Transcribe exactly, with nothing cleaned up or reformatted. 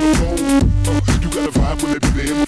the phone. Uh, you got a vibe when they be there.